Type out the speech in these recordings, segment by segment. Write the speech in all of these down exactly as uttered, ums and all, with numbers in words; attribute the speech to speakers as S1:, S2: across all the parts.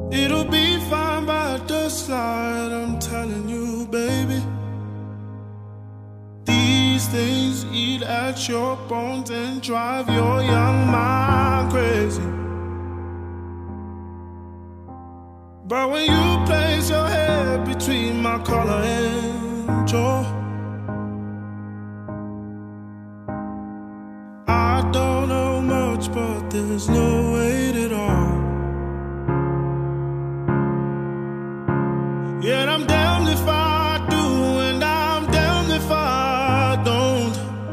S1: It'll be fine by dustlight, I'm telling you, baby. These things eat at your bones and drive your young mind crazy. But when you place your head between my collar and jaw, I don't know much, but there's no weight at all. Yet I'm damned if I do, and I'm damned if I don't.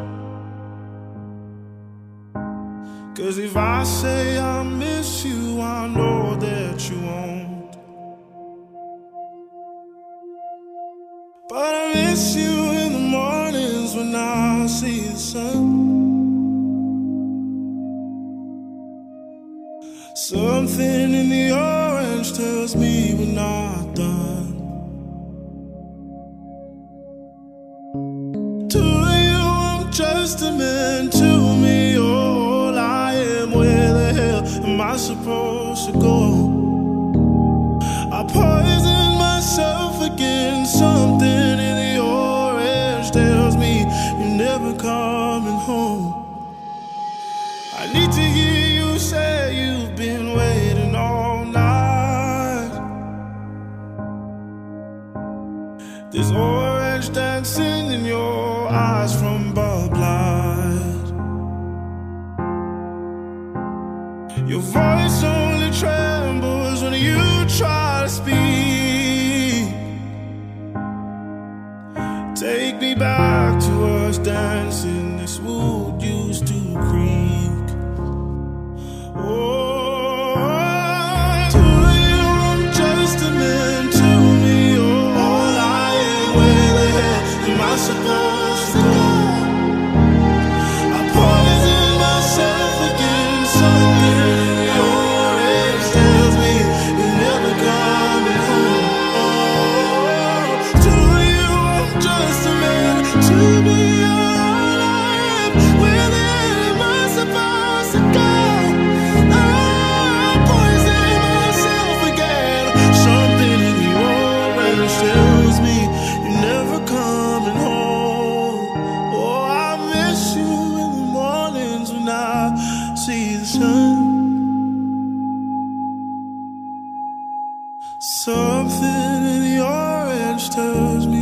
S1: 'Cause if I say I miss you, I know that you won't. But I miss you in the mornings when I see the sun. Something in the orange tells me we're not done. To you, I'm just a man. To me, all I am. Where the hell am I supposed to go? I poison myself again. Something in the orange tells me you're never coming home. I need to hear you say you've been waiting all night. There's orange dancing in your eyes from Bud Light. Your voice only trembles when you try to speak. Take me back to us dancing this wood used to creak. Oh, to you I'm just a man. To me, oh, all I am. Where the hell am I supposed to go? I poison myself again. Something in your age tells me you're never coming home. Oh, to you I'm just a man. To me, all I am. Where the hell am I supposed to go? Tells me you're never coming home. Oh, I miss you in the mornings when I see the sun. Something in the orange tells me